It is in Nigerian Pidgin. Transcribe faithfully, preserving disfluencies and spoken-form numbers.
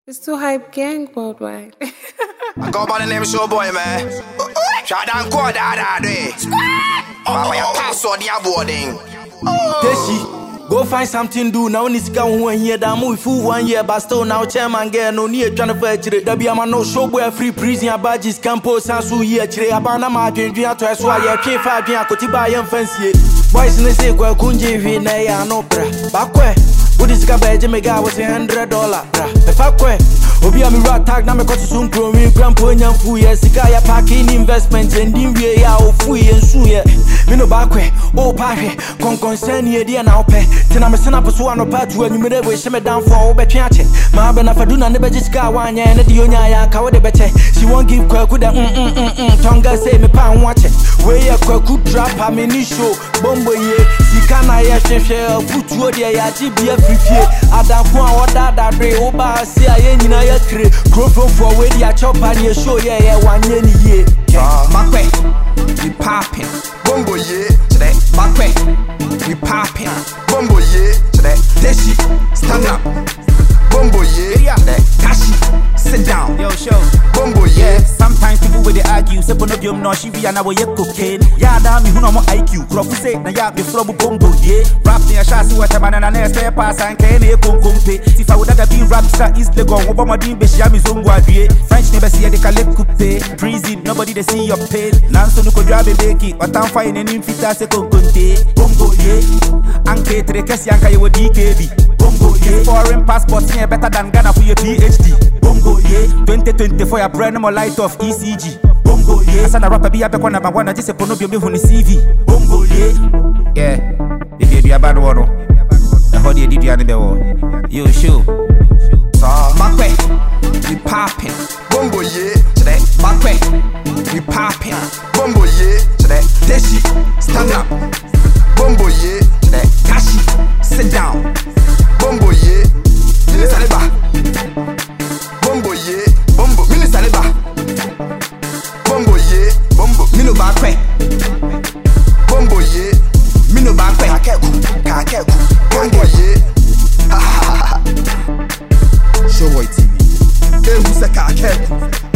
It's too hype gang worldwide. I go by the name Showboy, man. Shot down code that day. Oh, your castle, the boarding. Teshi, go find something do now. Need to go one year down. Move for one year, but still now chairman get no need trying to fetch it. There be a man no Showboy free prison badges campus and so here. Chile abana margin drink to as well. Yeah, can't find drink. Kotiba young fancy. Boys in the say go kunje vi na ya no pra. Bakwe. What is cabbage? Me guy was a hundred dollar. If I quit, Obi am rat tag na me cut soon pro me grandpa nyam fu ye sika ya parking investment and dim we ya ofu ye nsu ye. Me no back way, oh party, con concern ye dia na ope. Tina me send up so no part to you me dey we she me down for obetwe ache. Ma be na faduna ne beji sika wanya ne de onya ya ka we de beche. She won't give kwaku da mm mm mm mm. Tonga say me pa nwache. We ya kwaku drop am ni show. Bombo ye sika na ye hwehwe futuo de ya ji bia fifie. Adamfo a oda da dre oba se aye nyina ya kre. Crofo for we dia chop and ye show ye ye wanye ni ye. Makwe, we poppin'. Bombo ye, today. Makwe, we poppin'. Bombo ye, today. Teshi, stand up. Bombo ye, today. Kashi, sit down. Yo, show. Bombo ye. Sometimes people with they argue, say bono biom no shivi and we cocaine. Ya da mi huno mo I Q. Crop say na ya me from bombo ye. Rap me a shasi what a man and a stay pass and can e kon kompe. If I would have been rap star is the gon obama din be shia mi zongwa vie. French never see the kale coupe. Prison nobody they see your pain. Nanso no ko grab a beki, but I'm fine and in fita se kon konte. Bombo ye. Anke tre kesi anka ye wo D K B. Bombo ye. Foreign passport here better than Ghana for your P H D. Bombo ye. twenty twenty for your brand more light off E C G. Bombo ye. Asana rapper be a be kwana bangwana just pono bi me C V. Bombo ye. Yeah. If you be a bad one, how do you do the one? You show. So, Makwe, we poppin'. Bombo ye, today. Makwe, we poppin'. Bombo ye, today. Teshi, stand up. Bombo ye, today. Kashi, sit down. Bombo ye, Mini Saliba. Bombo ye, Bombo, Mini Saliba. Bombo ye, Bombo, Mino Bakwe. Bombo ye, Mino Bakwe. Kakeku, Kakeku, Bombo ye. Ha ha ha ha. Showboy T V. Hey, who's a Kakeku?